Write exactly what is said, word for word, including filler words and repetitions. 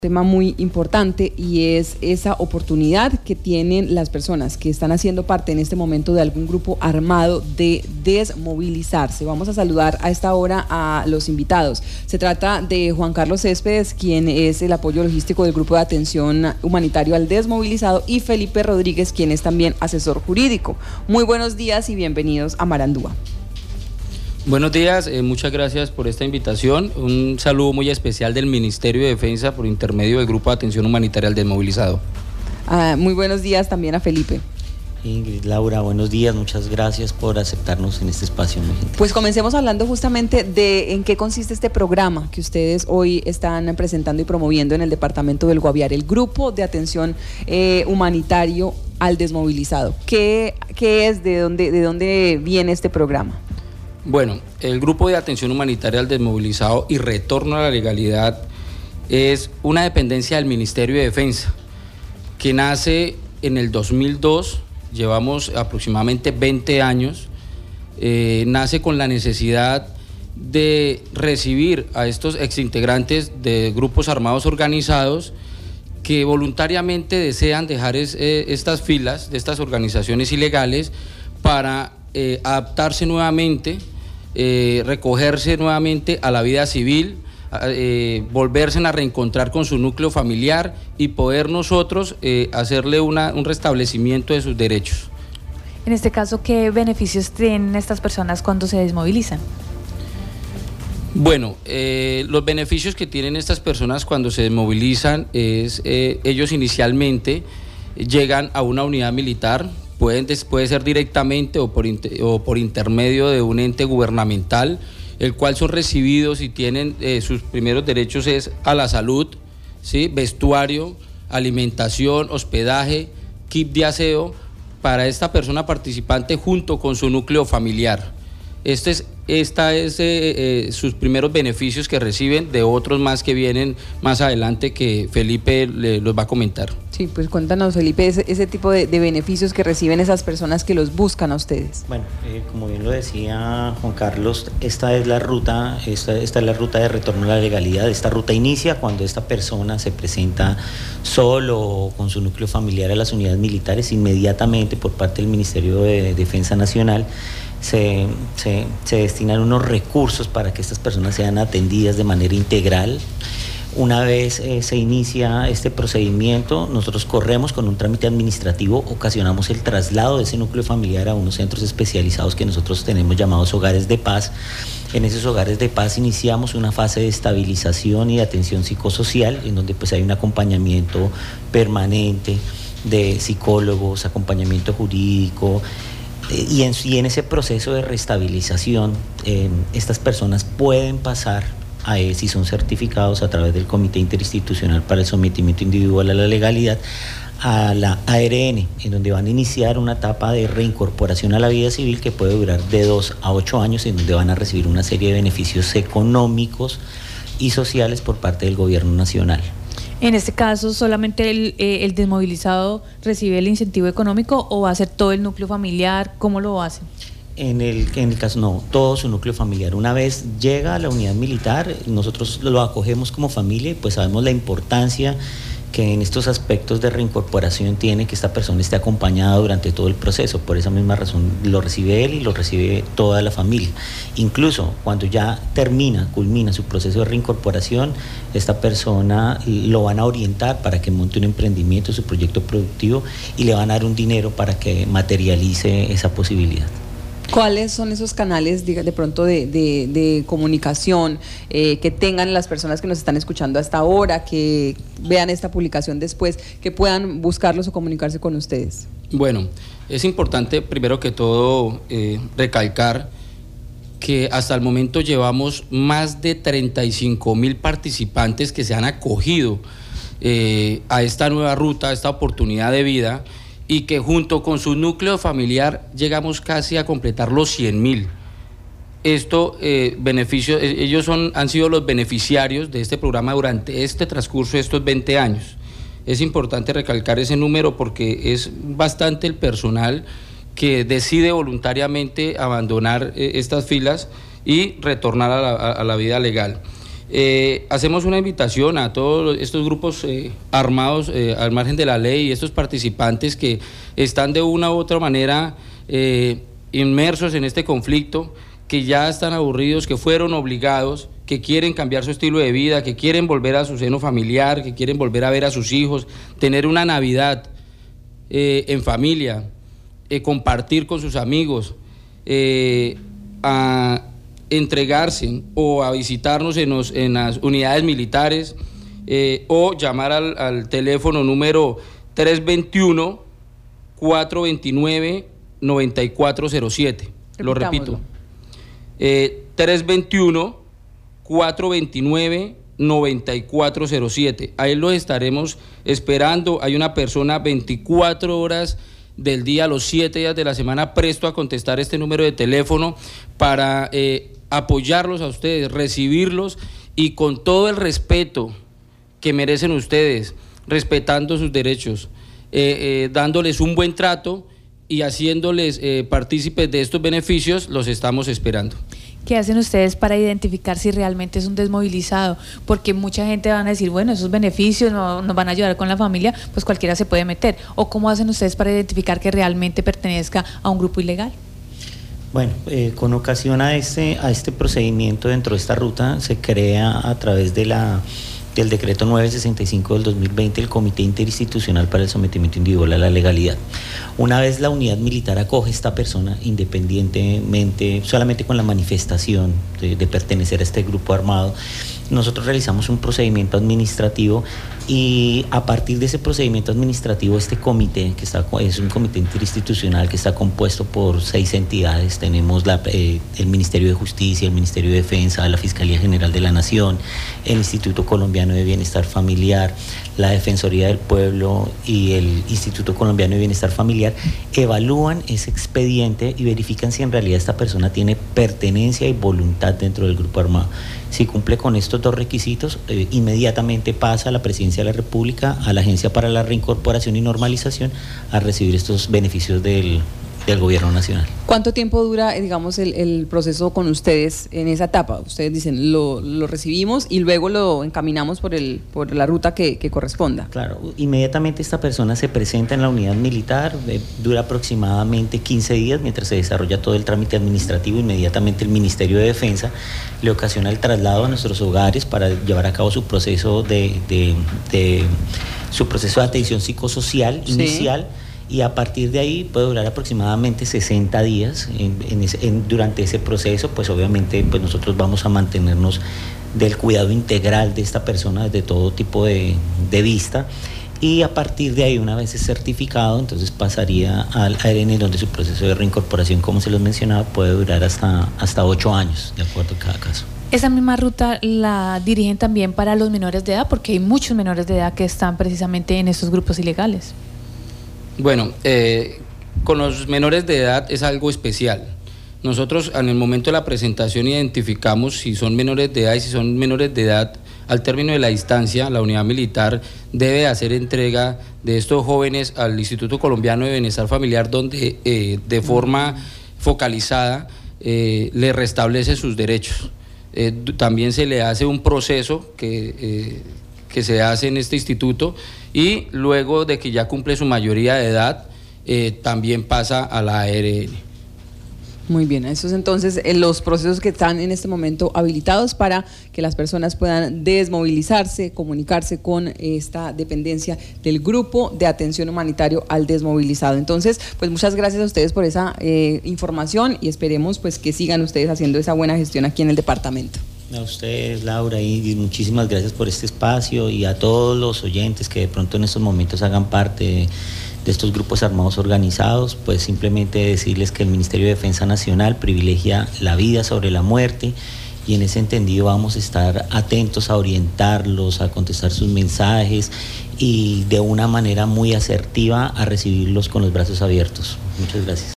Tema muy importante y es esa oportunidad que tienen las personas que están haciendo parte en este momento de algún grupo armado de desmovilizarse. Vamos a saludar a esta hora a los invitados. Se trata de Juan Carlos Céspedes, quien es el apoyo logístico del Grupo de Atención Humanitario al Desmovilizado, y Felipe Rodríguez, quien es también asesor jurídico. Muy buenos días y bienvenidos a Marandúa. Buenos días, eh, muchas gracias por esta invitación. Un saludo muy especial del Ministerio de Defensa por intermedio del Grupo de Atención Humanitaria al Desmovilizado. Ah, muy buenos días también a Felipe. Ingrid, Laura, buenos días, muchas gracias por aceptarnos en este espacio. Pues comencemos hablando justamente de en qué consiste este programa que ustedes hoy están presentando y promoviendo en el departamento del Guaviare, el Grupo de Atención eh, Humanitario al Desmovilizado. ¿Qué, qué es, de dónde, de dónde viene este programa? Bueno, el Grupo de Atención Humanitaria al Desmovilizado y Retorno a la Legalidad es una dependencia del Ministerio de Defensa que nace en el dos mil dos, llevamos aproximadamente veinte años, eh, nace con la necesidad de recibir a estos exintegrantes de grupos armados organizados que voluntariamente desean dejar es, eh, estas filas de estas organizaciones ilegales para eh, adaptarse nuevamente, Eh, recogerse nuevamente a la vida civil, eh, volverse a reencontrar con su núcleo familiar y poder nosotros eh, hacerle una, un restablecimiento de sus derechos. En este caso, ¿qué beneficios tienen estas personas cuando se desmovilizan? Bueno, eh, los beneficios que tienen estas personas cuando se desmovilizan es, eh, ellos inicialmente llegan a una unidad militar. Pueden, puede ser directamente o por, o por intermedio de un ente gubernamental, el cual son recibidos y tienen eh, sus primeros derechos es a la salud, ¿sí? Vestuario, alimentación, hospedaje, kit de aseo para esta persona participante junto con su núcleo familiar. Este es, esta es eh, eh, sus primeros beneficios que reciben, de otros más que vienen más adelante que Felipe le, los va a comentar. Sí, pues cuéntanos, Felipe, ese, ese tipo de, de beneficios que reciben esas personas que los buscan a ustedes. Bueno, eh, como bien lo decía Juan Carlos, esta es la ruta, esta, esta es la ruta de retorno a la legalidad. Esta ruta inicia cuando esta persona se presenta solo o con su núcleo familiar a las unidades militares. Inmediatamente por parte del Ministerio de Defensa Nacional Se, se, se destinan unos recursos para que estas personas sean atendidas de manera integral. Una vez eh, se inicia este procedimiento, nosotros corremos con un trámite administrativo, ocasionamos el traslado de ese núcleo familiar a unos centros especializados que nosotros tenemos llamados hogares de paz. En esos hogares de paz iniciamos una fase de estabilización y de atención psicosocial, en donde pues hay un acompañamiento permanente de psicólogos, acompañamiento jurídico. Y en, y en ese proceso de restabilización, eh, estas personas pueden pasar, a, eh, si son certificados a través del Comité Interinstitucional para el Sometimiento Individual a la Legalidad, a la A R N, en donde van a iniciar una etapa de reincorporación a la vida civil que puede durar de dos a ocho años, en donde van a recibir una serie de beneficios económicos y sociales por parte del Gobierno Nacional. En este caso, ¿solamente el, eh, el desmovilizado recibe el incentivo económico o va a ser todo el núcleo familiar? ¿Cómo lo hacen? En el, en el caso, no, todo su núcleo familiar. Una vez llega a la unidad militar, nosotros lo acogemos como familia y pues sabemos la importancia que en estos aspectos de reincorporación tiene que esta persona esté acompañada durante todo el proceso. Por esa misma razón lo recibe él y lo recibe toda la familia. Incluso cuando ya termina, culmina su proceso de reincorporación, esta persona lo van a orientar para que monte un emprendimiento, su proyecto productivo, y le van a dar un dinero para que materialice esa posibilidad. ¿Cuáles son esos canales de, de pronto de, de, de comunicación eh, que tengan las personas que nos están escuchando hasta ahora, que vean esta publicación después, que puedan buscarlos o comunicarse con ustedes? Bueno, es importante primero que todo eh, recalcar que hasta el momento llevamos más de treinta y cinco mil participantes que se han acogido eh, a esta nueva ruta, a esta oportunidad de vida, y que junto con su núcleo familiar llegamos casi a completar los cien mil. Esto, eh, beneficio, ellos son, han sido los beneficiarios de este programa durante este transcurso de estos veinte años. Es importante recalcar ese número porque es bastante el personal que decide voluntariamente abandonar eh, estas filas y retornar a la, a la vida legal. Eh, hacemos una invitación a todos estos grupos eh, armados eh, al margen de la ley y estos participantes que están de una u otra manera eh, inmersos en este conflicto, que ya están aburridos, que fueron obligados, que quieren cambiar su estilo de vida, que quieren volver a su seno familiar, que quieren volver a ver a sus hijos, tener una Navidad eh, en familia, eh, compartir con sus amigos, eh, a entregarse o a visitarnos en, los, en las unidades militares eh, o llamar al, al teléfono número tres dos uno, cuatro dos nueve, nueve cuatro cero siete. Lo repito. Eh, tres dos uno, cuatro dos nueve, nueve cuatro cero siete. Ahí los estaremos esperando. Hay una persona veinticuatro horas del día, los siete días de la semana, presto a contestar este número de teléfono para eh, apoyarlos a ustedes, recibirlos y con todo el respeto que merecen ustedes, respetando sus derechos, eh, eh, dándoles un buen trato y haciéndoles eh, partícipes de estos beneficios. Los estamos esperando. ¿Qué hacen ustedes para identificar si realmente es un desmovilizado? Porque mucha gente van a decir, bueno, esos beneficios no, nos van a ayudar con la familia, pues cualquiera se puede meter. ¿O cómo hacen ustedes para identificar que realmente pertenezca a un grupo ilegal? Bueno, eh, con ocasión a este, a este procedimiento dentro de esta ruta se crea a través de la... del decreto novecientos sesenta y cinco del dos mil veinte, el Comité Interinstitucional para el Sometimiento Individual a la Legalidad. Una vez la unidad militar acoge a esta persona, independientemente, solamente con la manifestación de, de pertenecer a este grupo armado, nosotros realizamos un procedimiento administrativo y a partir de ese procedimiento administrativo, este comité, que está, es un comité interinstitucional que está compuesto por seis entidades, tenemos la, eh, el Ministerio de Justicia, el Ministerio de Defensa, la Fiscalía General de la Nación, el Instituto Colombiano de Bienestar Familiar, la Defensoría del Pueblo y el Instituto Colombiano de Bienestar Familiar, evalúan ese expediente y verifican si en realidad esta persona tiene pertenencia y voluntad dentro del grupo armado. Si cumple con estos dos requisitos, eh, inmediatamente pasa a la Presidencia de la República, a la Agencia para la Reincorporación y Normalización, a recibir estos beneficios del, del Gobierno Nacional. ¿Cuánto tiempo dura, digamos, el, el proceso con ustedes en esa etapa? Ustedes dicen, lo, lo recibimos y luego lo encaminamos por, el, por la ruta que, que corresponda. Claro, inmediatamente esta persona se presenta en la unidad militar, eh, dura aproximadamente quince días mientras se desarrolla todo el trámite administrativo. Inmediatamente el Ministerio de Defensa le ocasiona el traslado a nuestros hogares para llevar a cabo su proceso de, de, de su proceso de atención psicosocial Sí. inicial. Y a partir de ahí puede durar aproximadamente sesenta días. En, en ese, en, durante ese proceso, pues obviamente pues nosotros vamos a mantenernos del cuidado integral de esta persona desde todo tipo de, de vista. Y a partir de ahí, una vez es certificado, entonces pasaría al A R N, donde su proceso de reincorporación, como se los mencionaba, puede durar hasta, hasta ocho años, de acuerdo a cada caso. ¿Esa misma ruta la dirigen también para los menores de edad? Porque hay muchos menores de edad que están precisamente en estos grupos ilegales. Bueno, eh, con los menores de edad es algo especial. Nosotros en el momento de la presentación identificamos si son menores de edad y si son menores de edad. Al término de la instancia, la unidad militar debe hacer entrega de estos jóvenes al Instituto Colombiano de Bienestar Familiar, donde eh, de forma focalizada eh, le restablece sus derechos. Eh, también se le hace un proceso que... Eh, que se hace en este instituto y luego de que ya cumple su mayoría de edad, eh, también pasa a la A R N. Muy bien, esos entonces eh, los procesos que están en este momento habilitados para que las personas puedan desmovilizarse, comunicarse con esta dependencia del Grupo de Atención Humanitario al Desmovilizado. Entonces, pues muchas gracias a ustedes por esa eh, información y esperemos pues que sigan ustedes haciendo esa buena gestión aquí en el departamento. A ustedes, Laura, y muchísimas gracias por este espacio y a todos los oyentes que de pronto en estos momentos hagan parte de, de estos grupos armados organizados, pues simplemente decirles que el Ministerio de Defensa Nacional privilegia la vida sobre la muerte y en ese entendido vamos a estar atentos a orientarlos, a contestar sus mensajes y de una manera muy asertiva a recibirlos con los brazos abiertos. Muchas gracias.